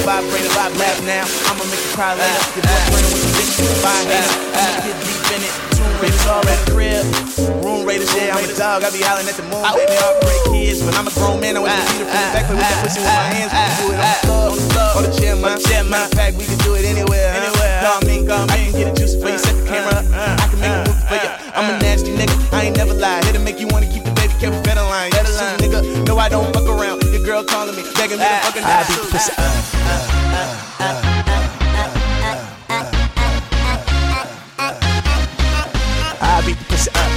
vibrator, laugh now. I'ma make you cry later. Your boyfriend with the bitch, fire hater. I'ma get deep in it. Tomb Raiders all at the crib. Room Raiders, yeah, I'm a dog. I be howling at the moon, baby. Heartbreak kids, but I'm a grown man. I want to be the free back, but with that pussy with my hands. We can do it on the floor, on the chair, man. Matter of fact, we can do it anywhere. Call me, I can get it juicy for you. Set the camera up, I can make a movie for you. I'm a nasty nigga, I ain't never lied. Here to make you wanna keep the baby careful fed line. You a nigga, no I don't fuck around. Your girl calling me, begging me to fucking die. I beat the pussy I beat the pussy up.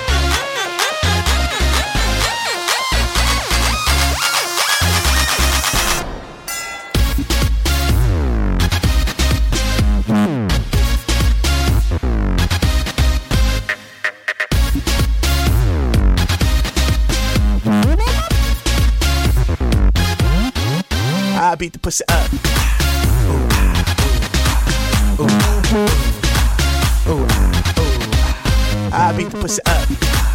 I beat the pussy up. Ooh, ooh, ooh, ooh. I beat the pussy up.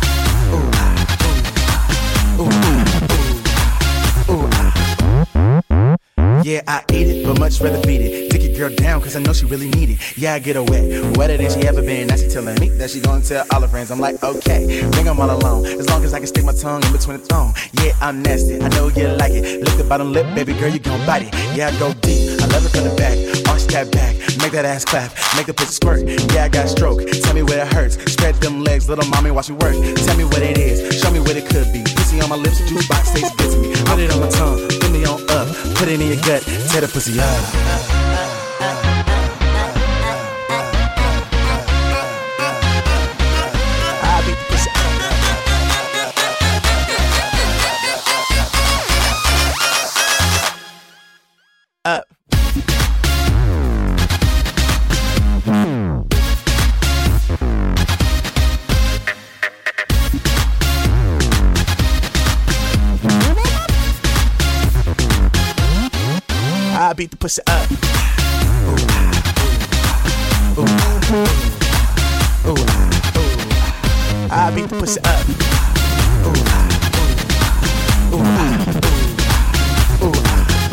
Ooh, ooh, ooh, ooh. Yeah, I eat it, but much rather beat it. Take your girl down, cause I know she really need it. Yeah, I get her wet, wetter than she ever been. Now she telling me that she gonna tell all her friends. I'm like, okay, bring them all along. As long as I can stick my tongue in between the thong. Yeah, I'm nasty, I know you like it. Lick the bottom lip, baby girl, you gon' bite it. Yeah, I go deep, I love it from the back. Arch that back, make that ass clap. Make the pussy squirt, yeah, I got stroke. Tell me where it hurts, spread them legs. Little mommy, watch me work. Tell me what it is, show me what it could be. Pussy on my lips, juice box tastes good to me. Put it on my tongue, put me on up. Put it in your gut, tear the pussy up. Up. I beat the pussy up. Ooh, ooh, ooh, ooh, ooh. I beat the pussy up. Ooh, ooh, ooh, ooh.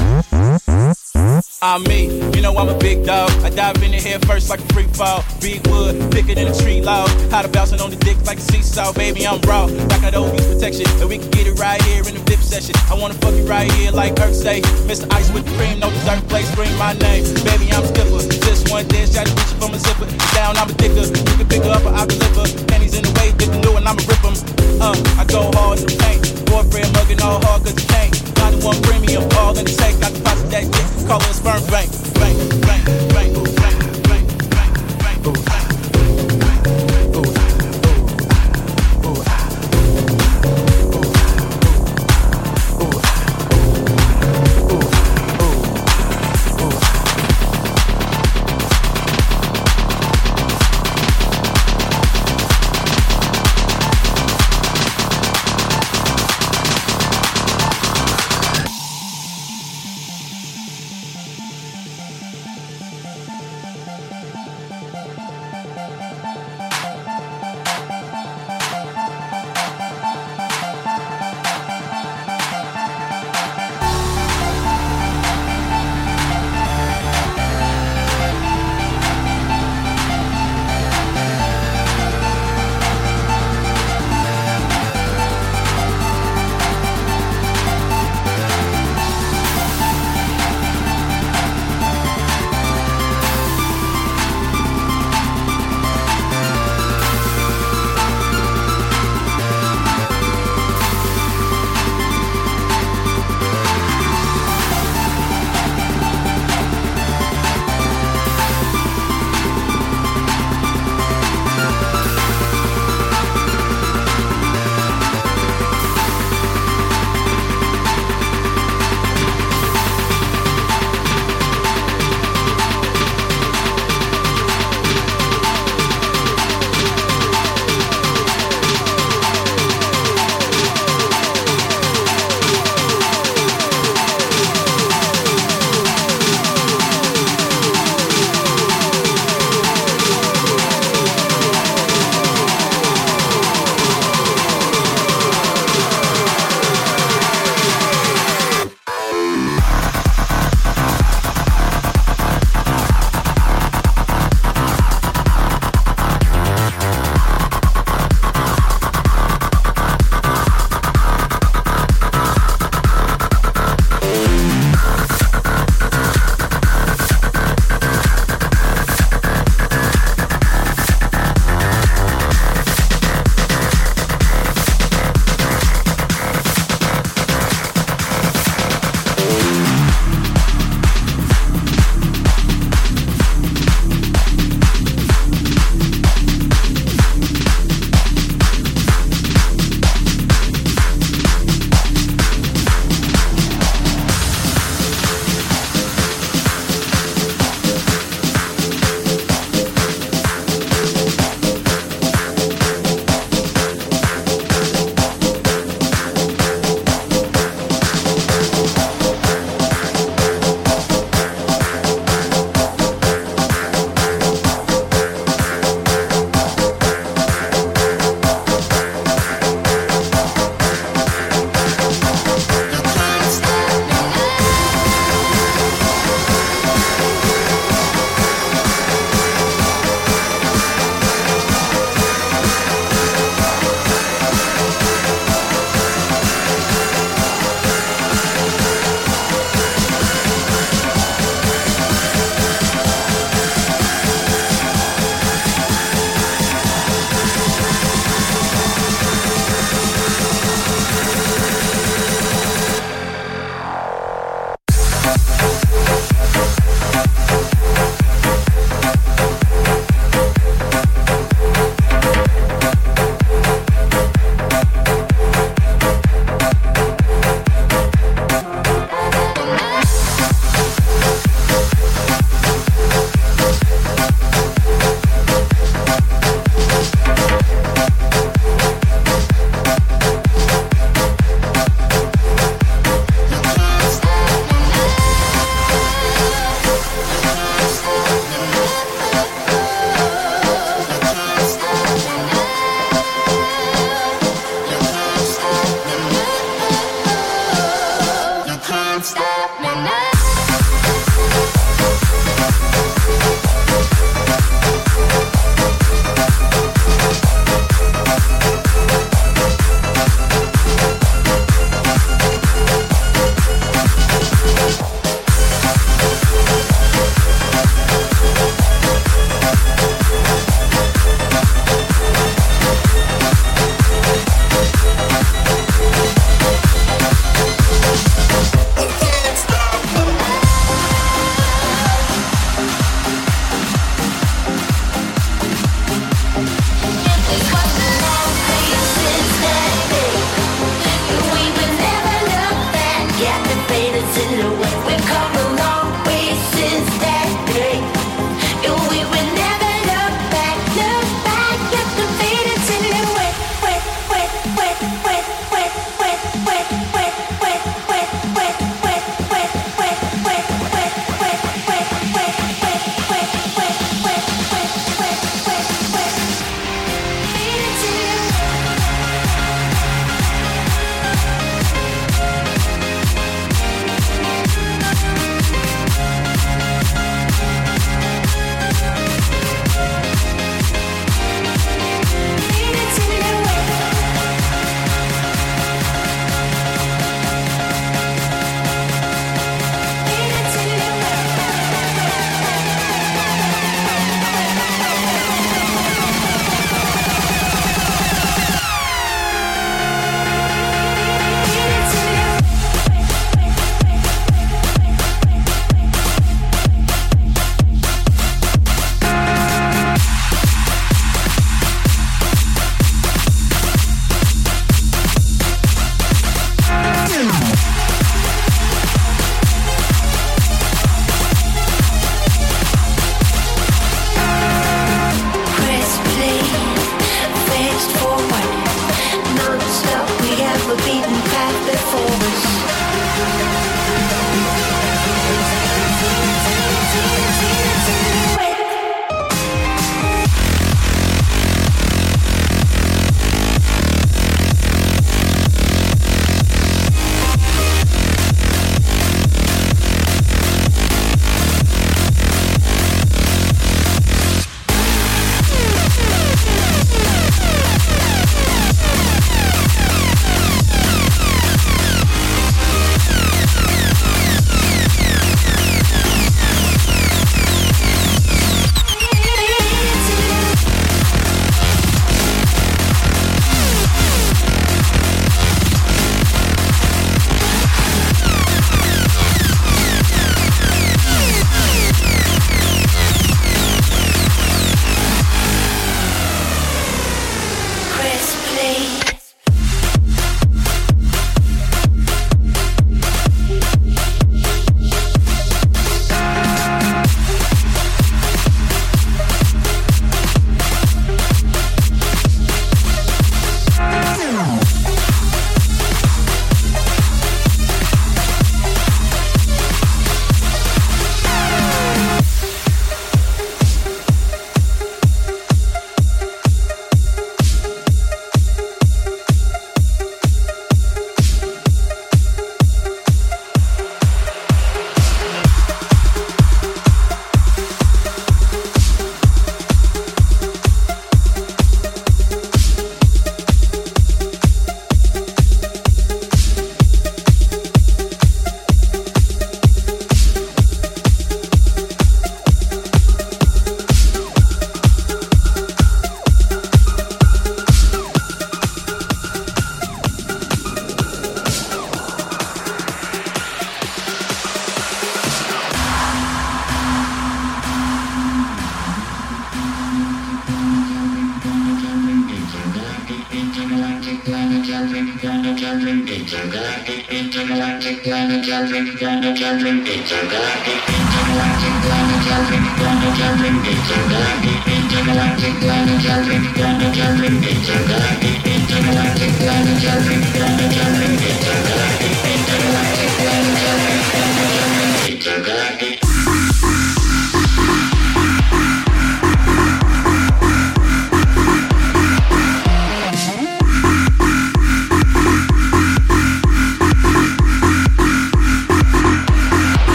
I'm me, you know I'm a big dog. I dive in the head first like a free fall. Big wood, thicker than a tree log. How to bouncing on the dick like a seesaw. Baby, I'm raw, like I don't use protection. And we can get it right here in the VIP session. I wanna fuck you right here like Earth say. Mr. Ice with the cream, no dessert place, scream my name. Baby, I'm skipper, just one dish, try to reach it from a zipper. Down, I'm a dicker, you can pick her up or I'll deliver. Pennies in the way, dip the new and I'ma rip them. I go hard in the paint. Boyfriend mugging all hard cause he can't. 91 premium, all in the tank. Got the pots of that dick, call it a sperm bank. Bank, bank, bank, bank, bank, bank, bank, bank.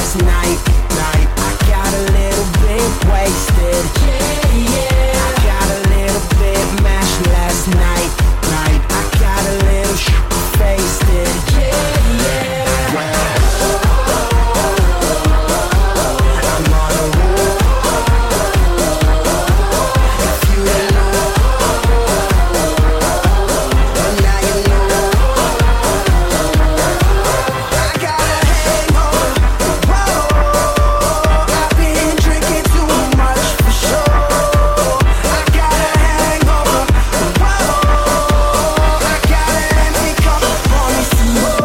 last night. I got a little bit wasted. I got a little bit mashed last night. I got a little faced it. I'm on a roll. If you don't know, but now you know. I got a hangover. Whoa, I've been drinking too much for sure. I got a hangover. Whoa, I got an empty cup on me too.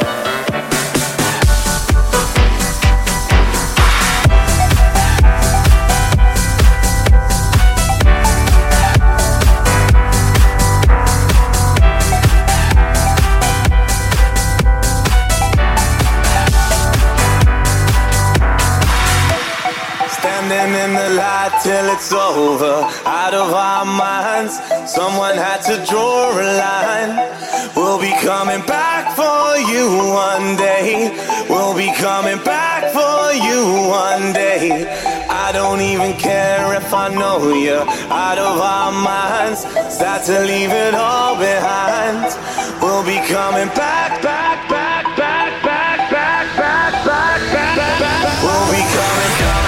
Standing in the light till it's over, out of our minds. Someone had to draw a line. We'll be coming back for you one day. We'll be coming back for you one day. I don't even care if I know you're out of our minds. Start to leave it all behind. We'll be coming back, back, back, back, back, back, back, back, back, back. We'll be coming.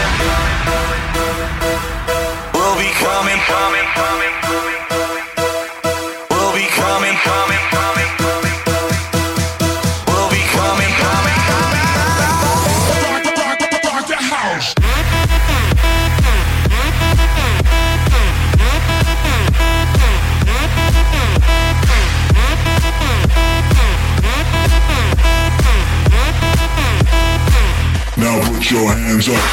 We'll be coming. We'll be coming. We'll be coming. Rock the house. Now put your hands up.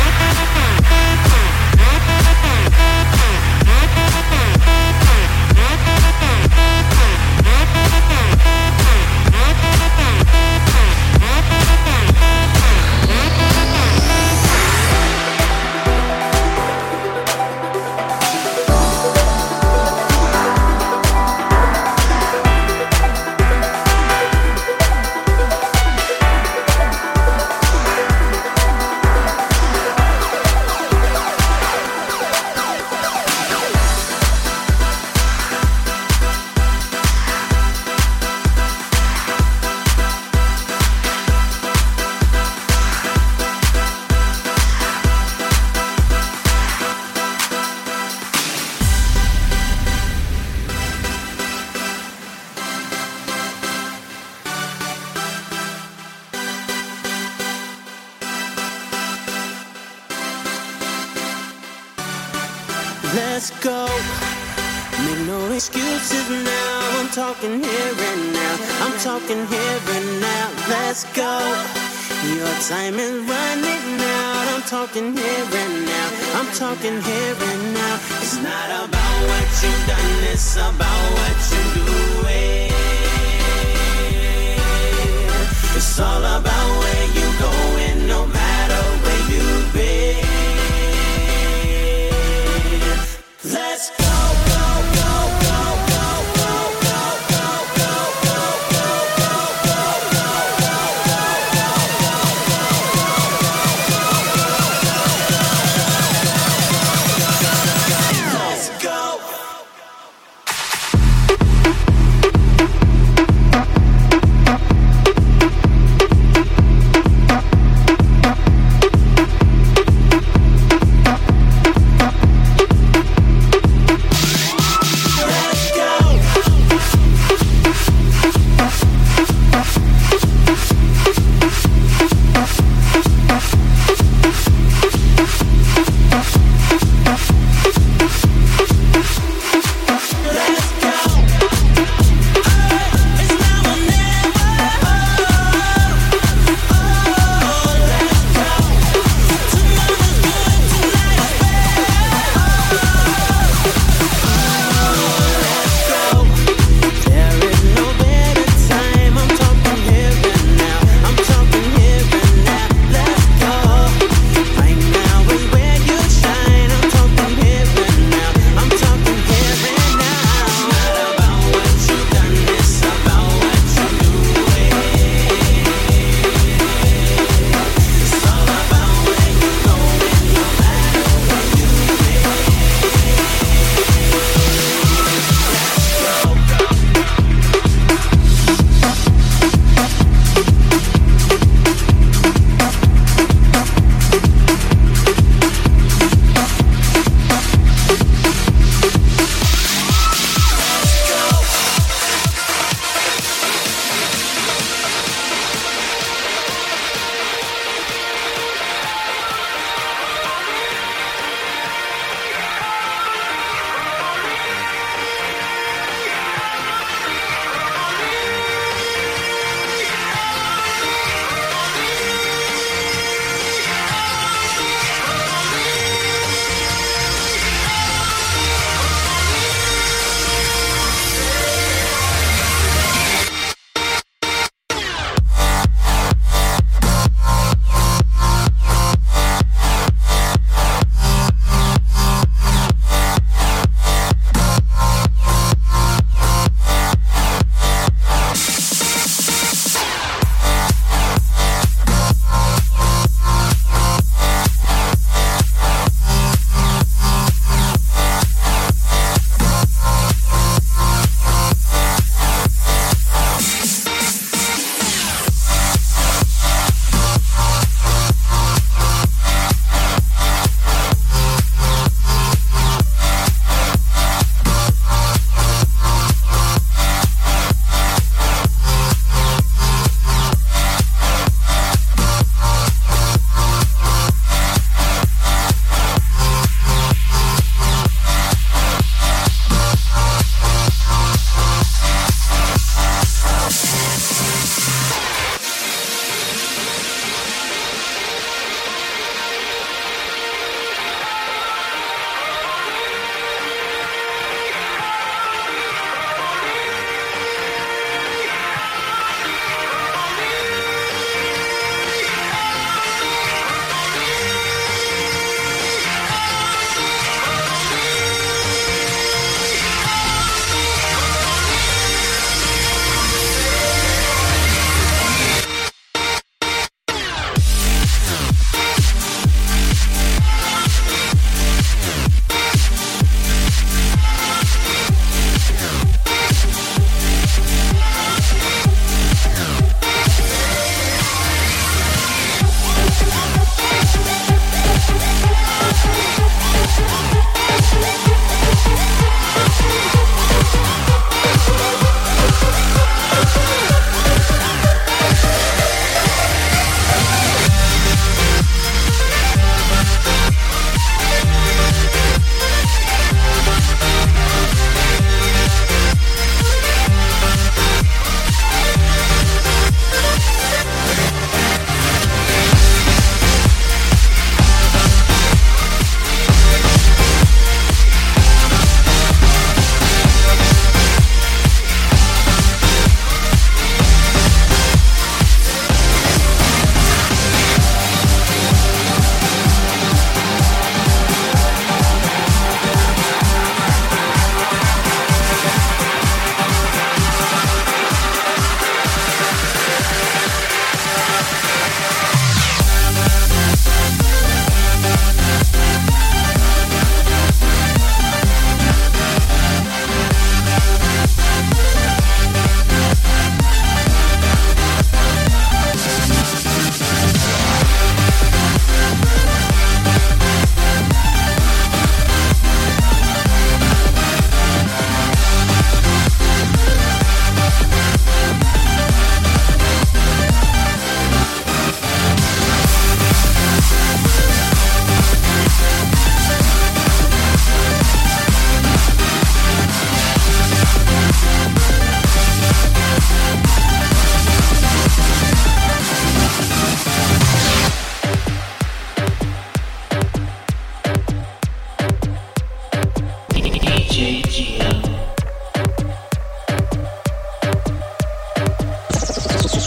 Let's go. Make no excuses now. I'm talking here and now. I'm talking here and now. Let's go. Your time is running out. I'm talking here and now. I'm talking here and now. It's not about what you've done. It's about what you're doing. It's all about where you're going, no matter where you've been. Let's go, go, go, go, go, go, go, go, go, go, go, go, go, let's go.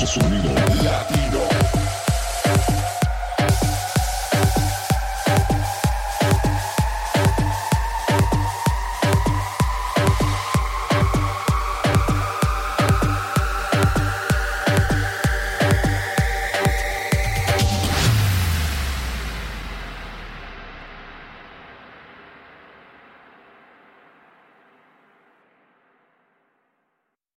sonido latino.